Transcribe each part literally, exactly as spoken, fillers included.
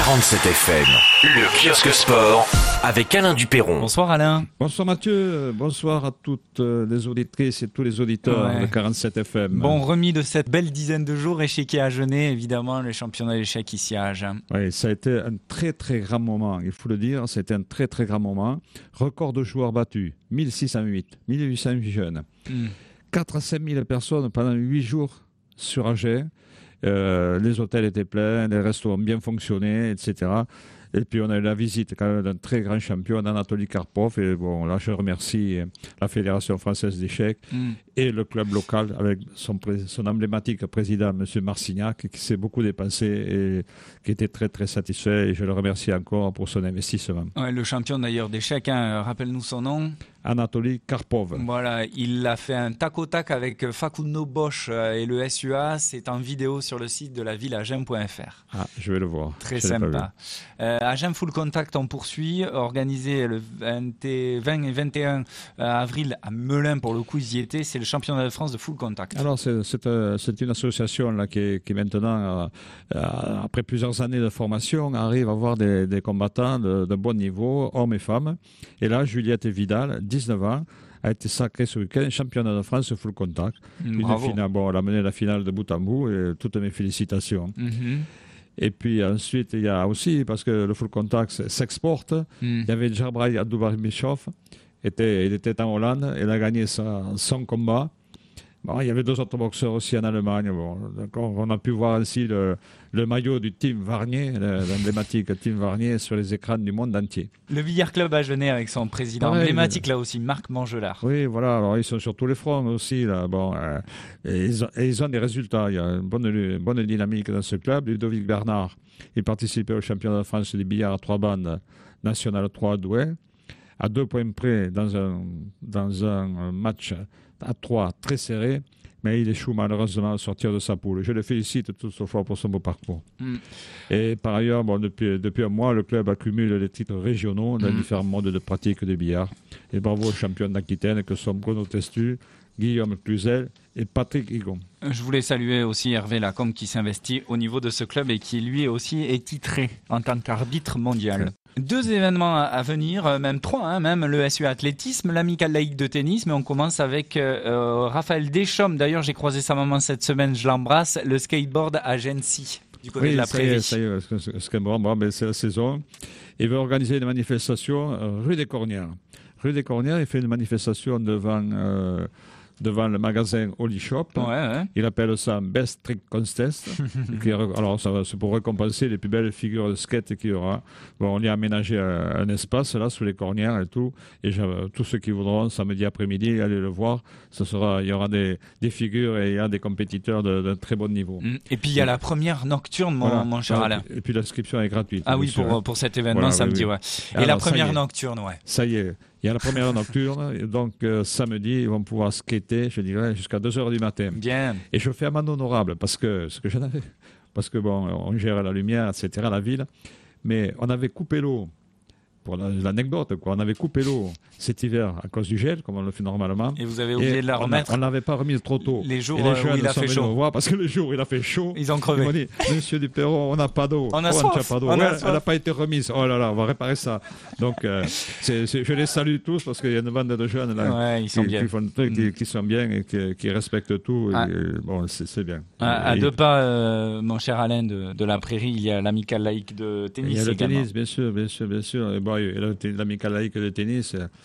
quarante-sept F M, le kiosque sport avec Alain Duperron. Bonsoir Alain. Bonsoir Mathieu, bonsoir à toutes les auditrices et tous les auditeurs ouais. de quarante-sept F M. Bon, remis de cette belle dizaine de jours, échiquier à Agenais, évidemment, le championnat d'échecs ici à Agen. Oui, ça a été un très très grand moment, il faut le dire, c'était un très très grand moment. Record de joueurs battus, mille six cent huit, mille huit cents jeunes, mm. quatre à cinq mille personnes pendant huit jours sur Agen. Euh, les hôtels étaient pleins, les restaurants bien fonctionnaient, et cetera. Et puis on a eu la visite quand même d'un très grand champion, Anatoly Karpov. Et bon, là je remercie la Fédération française d'échecs mm. et le club local avec son, son emblématique président, M. Marcignac, qui s'est beaucoup dépensé et qui était très très satisfait. Et je le remercie encore pour son investissement. Ouais, le champion d'ailleurs d'échecs, hein, rappelle-nous son nom. Anatoly Karpov. Voilà, il a fait un tac au tac avec Facundo Bosch et le S U A. C'est en vidéo sur le site de la ville agen point f r. Ah, je vais le voir. Très je sympa. Euh, Agen Full Contact, on poursuit. Organisé le vingt et vingt et un avril à Melun, pour le coup, ils y étaient. C'est le championnat de France de Full Contact. Alors, c'est, c'est, euh, c'est une association là, qui, qui maintenant, euh, après plusieurs années de formation, arrive à avoir des, des combattants de, de bon niveau, hommes et femmes. Et là, Juliette Vidal, dix-neuf ans, a été sacrée ce week-end championnat de France full contact. Mmh, Une finale, bon, elle a mené la finale de bout en bout et toutes mes félicitations. Mmh. Et puis ensuite, il y a aussi, parce que le full contact s'exporte, mmh. il y avait Jabrai Abdoubarbichov, était, il était en Hollande, il a gagné son, son combat. Bon, il y avait deux autres boxeurs aussi en Allemagne. Bon, d'accord. On a pu voir ainsi le, le maillot du Team Varnier, l'emblématique Team Varnier, sur les écrans du monde entier. Le Billard Club Agenais avec son président Pareil, emblématique là aussi, Marc Mangelard. Oui, voilà. Alors ils sont sur tous les fronts aussi là. Bon, euh, et, ils ont, et ils ont des résultats. Il y a une bonne, une bonne dynamique dans ce club. Ludovic Bernard, il participait au championnat de France du billard à trois bandes national trois à Douai, à deux points près dans un dans un match à trois, très serré, mais il échoue malheureusement à sortir de sa poule. Je le félicite toutefois pour son beau parcours. Mm. Et par ailleurs, bon, depuis, depuis un mois, le club accumule les titres régionaux dans mm. différents modes de pratique de billard. Et bravo aux champions d'Aquitaine que sont Bruno Testu, Guillaume Cluzel et Patrick Higon. Je voulais saluer aussi Hervé Lacombe qui s'investit au niveau de ce club et qui lui aussi est titré en tant qu'arbitre mondial. Deux événements à venir, même trois, hein, même le S U A Athlétisme, l'Amicale laïque de tennis, mais on commence avec euh, Raphaël Deschamps. D'ailleurs, j'ai croisé sa maman cette semaine, je l'embrasse, le skateboard à Gency, du côté oui, de la ça Prairie. Y est, ça y est, le skateboard, bon, ben, c'est la saison. Il veut organiser une manifestation euh, rue des Cornières. Rue des Cornières, il fait une manifestation devant... Euh, devant le magasin Holy Shop. Ouais, ouais. Il appelle ça Best Trick Contest. qui, alors, ça va, c'est pour récompenser les plus belles figures de skate qu'il y aura. Bon, on y a aménagé un, un espace, là, sous les cornières et tout. Et tous ceux qui voudront, samedi après-midi, aller le voir. Ce sera, il y aura des, des figures et il y a des compétiteurs de, de très bon niveau. Et puis, il y a la première nocturne, mon, voilà. mon cher Alain. Et puis, l'inscription est gratuite. Ah oui, pour, pour cet événement voilà, samedi, oui, oui. ouais. Et alors, la première nocturne, ouais. Ça y est. Il y a la première nocturne, et donc euh, samedi, ils vont pouvoir skater, je dirais, jusqu'à deux heures du matin. Bien. Et je fais amende honorable, parce que ce que j'en avais, parce que bon, on gère la lumière, et cetera, la ville, mais on avait coupé l'eau. Pour l'anecdote, quoi. On avait coupé l'eau cet hiver à cause du gel, comme on le fait normalement. Et vous avez oublié et de la remettre. On ne l'avait pas remise trop tôt. Les jours et les où il a fait chaud. Voir parce que les jours où il a fait chaud, ils ont crevé. Ils m'ont dit, Monsieur Duperron, on n'a pas d'eau. On a oh, soif. Pas d'eau. On ouais, a soif. Elle n'a pas été remise. Oh là là, on va réparer ça. Donc, euh, c'est, c'est, je les salue tous parce qu'il y a une bande de jeunes là, ouais, ils sont qui, bien. Qui, font, qui, qui sont bien et qui, qui respectent tout. Ah. Et, bon, c'est, c'est bien. À, à deux pas, euh, mon cher Alain, de, de la Prairie, il y a l'Amicale laïque de tennis. Il y a le également. tennis, bien sûr, bien sûr, bien sûr. Et bon, il y a l'Amicale laïque de tennis.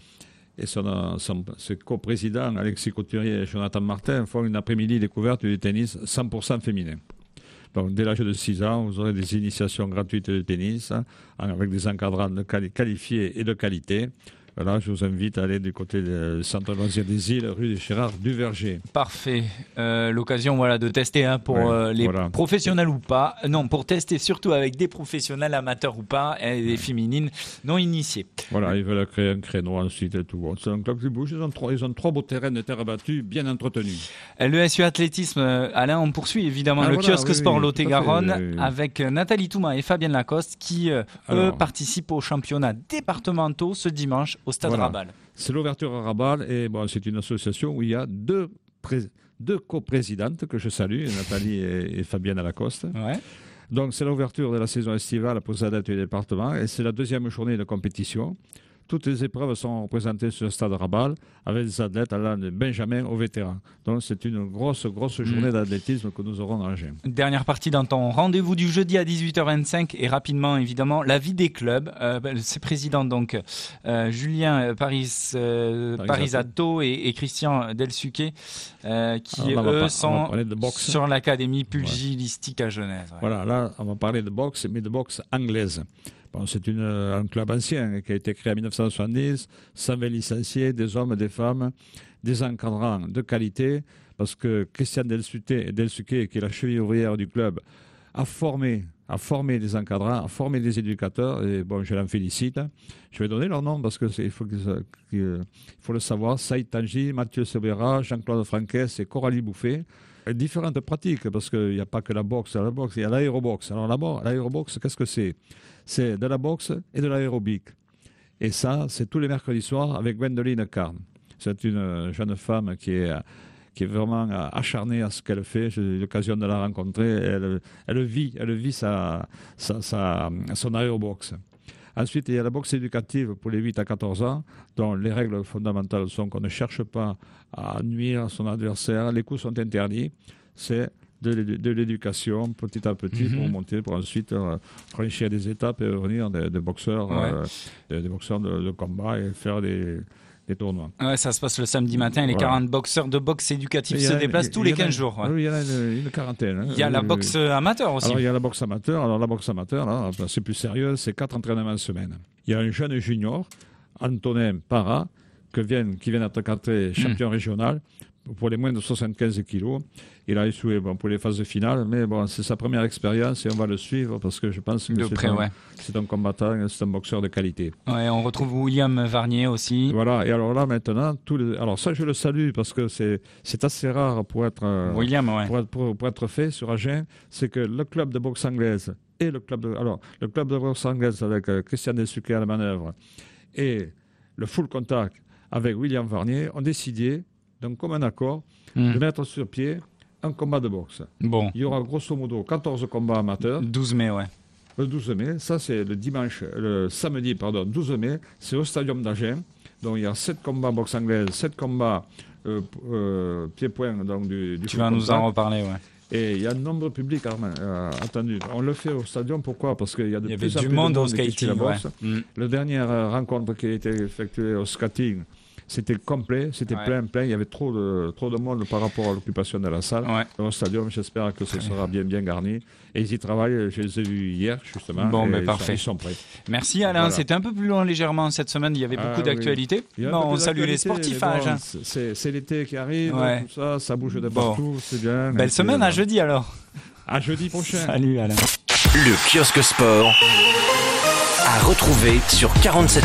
Et son, son, ses coprésidents, Alexis Couturier et Jonathan Martin, font une après-midi découverte du tennis cent pour cent féminin. Donc, dès l'âge de six ans, vous aurez des initiations gratuites de tennis, hein, avec des encadrants de quali- qualifiés et de qualité. Voilà, je vous invite à aller du côté du centre loisir des îles, rue des Gérard du Verger. Parfait. Euh, l'occasion voilà, de tester hein, pour ouais, euh, les voilà. professionnels ou pas. Non, pour tester surtout avec des professionnels amateurs ou pas et des féminines non initiées. Voilà, ils veulent créer un créneau ensuite et tout. C'est un club qui bouge. Ils ont trois, ils ont trois beaux terrains de terre battue bien entretenus. Le S U Athlétisme, Alain, on poursuit évidemment ah, le voilà, kiosque oui, sport oui, Lot-et-Garonne oui, oui. avec Nathalie Touma et Fabienne Lacoste qui euh, Alors, eux participent aux championnats départementaux ce dimanche au Stade voilà. Rabal. C'est l'ouverture à Rabal et bon, c'est une association où il y a deux, pré- deux coprésidentes que je salue, Nathalie et, et Fabienne Lacoste. Ouais. Donc c'est l'ouverture de la saison estivale pour les athlètes du département et c'est la deuxième journée de compétition. Toutes les épreuves sont représentées sur le stade Rabal avec des athlètes allant de Benjamin aux vétérans. Donc c'est une grosse, grosse journée mmh. d'athlétisme que nous aurons dans Agen. Dernière partie dans ton rendez-vous du jeudi à dix-huit heures vingt-cinq et rapidement évidemment la vie des clubs. Euh, ses présidents donc euh, Julien Paris, euh, Parisato et, et Christian Delsuquet euh, qui Alors, eux pas, sont de sur l'académie pugilistique ouais. à Genève. Ouais. Voilà, là on va parler de boxe, mais de boxe anglaise. Bon, c'est une, un club ancien qui a été créé en dix-neuf cent soixante-dix, cent vingt licenciés, des hommes, des femmes, des encadrants de qualité, parce que Christian Delsuquet, qui est la cheville ouvrière du club, a formé, a formé des encadrants, a formé des éducateurs, et bon, je l'en félicite. Je vais donner leur nom parce qu'il faut, qu'il faut le savoir, Saïd Tangi, Mathieu Sebera, Jean-Claude Franquès et Coralie Bouffet. Différentes pratiques, parce qu'il n'y a pas que la boxe, la boxe, il y a l'aéroboxe. Alors là-bas, l'aéroboxe, qu'est-ce que c'est ? C'est de la boxe et de l'aérobic. Et ça, c'est tous les mercredis soirs avec Gwendoline Carne. C'est une jeune femme qui est, qui est vraiment acharnée à ce qu'elle fait. J'ai eu l'occasion de la rencontrer. Elle, elle vit, elle vit sa, sa, sa, son aéroboxe. Ensuite, il y a la boxe éducative pour les huit à quatorze ans, dont les règles fondamentales sont qu'on ne cherche pas à nuire à son adversaire. Les coups sont interdits. C'est de, de l'éducation petit à petit mm-hmm. pour monter, pour ensuite euh, franchir des étapes et revenir des, des boxeurs, ouais. euh, des, des boxeurs de, de combat et faire des, des tournois. Ouais, ça se passe le samedi matin. Les voilà. quarante boxeurs de boxe éducative se déplacent tous les quinze jours. Ouais. Oui, il y en a une, une quarantaine. Il y a euh, la boxe amateur aussi. Alors, il y a la boxe amateur. Alors, la boxe amateur, là, c'est plus sérieux, c'est quatre entraînements semaine. Il y a un jeune junior, Antonin Parra, que vient, qui vient d'être cadré champion mmh. régional pour les moins de soixante-quinze kilos. Il a échoué bon, pour les phases finales, mais bon, c'est sa première expérience et on va le suivre parce que je pense que c'est, près, un, ouais. c'est un combattant, c'est un boxeur de qualité. Ouais, on retrouve William Varnier aussi. Voilà, et alors là maintenant, tous les... alors ça je le salue parce que c'est, c'est assez rare pour être, William, ouais. pour, être, pour, pour être fait sur Agen, c'est que le club de boxe anglaise et le club de, alors, le club de boxe anglaise avec euh, Christian Delsuquet à la manœuvre et le full contact avec William Varnier ont décidé, donc comme un accord, mmh. de mettre sur pied un combat de boxe. Bon. Il y aura grosso modo quatorze combats amateurs. douze mai, ouais. Le douze mai, ça c'est le dimanche, le samedi, pardon, douze mai, c'est au stadium d'Agen. Donc il y a sept combats boxe anglaise, sept combats euh, euh, pied-point, donc du, du Tu vas nous en reparler, ouais. Et il y a un nombre public euh, attendu. On le fait au stadium, pourquoi ? Parce qu'il y a de il y plus en du plus monde de au monde skating, qui suit la boxe. Ouais. Mm. La dernière euh, rencontre qui a été effectuée au skating, c'était complet, c'était ouais. plein, plein. Il y avait trop de, trop de monde par rapport à l'occupation de la salle. Ouais. Dans le stadium, j'espère que ce sera bien, bien garni. Et ils y travaillent, je les ai vus hier, justement. Bon, mais ils parfait. Sont, ils sont prêts. Merci Alain, voilà. C'était un peu plus long légèrement cette semaine, il y avait beaucoup ah, d'actualités. Oui. Bon, on salue les sportifs à Agen. Bon, c'est, c'est l'été qui arrive, ouais. tout ça, ça bouge de partout, bon. C'est bien. Belle semaine, à jeudi alors. À jeudi prochain. Salut Alain. Le kiosque sport à retrouver sur quarante-sept